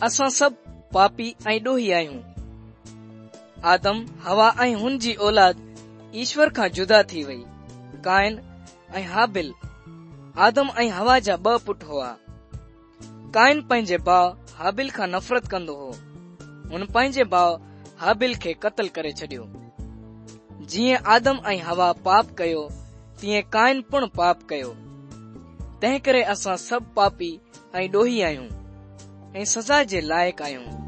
असां सभु पापी ऐं ॾोही आहियूं। आदम, हवा ऐं हुन जी औलाद ईश्वर खां जुदा थी वई। काइन ऐं हाबिल आदम ऐं हवा जा 2 पुट हुआ। काइन पंहिंजे भाउ हाबिल खां नफ़रत कंदो हो। हुन पंहिंजे भाउ हाबिल खे क़त्ल करे छॾियो। जीअं आदम ऐं हवा पाप कयो, तीअं काइन पिणु पाप कयो। तंहिं करे असां सभु पापी ऐं ॾोही आहियूं ऐं सज़ा जे लाइक़ आहियूं।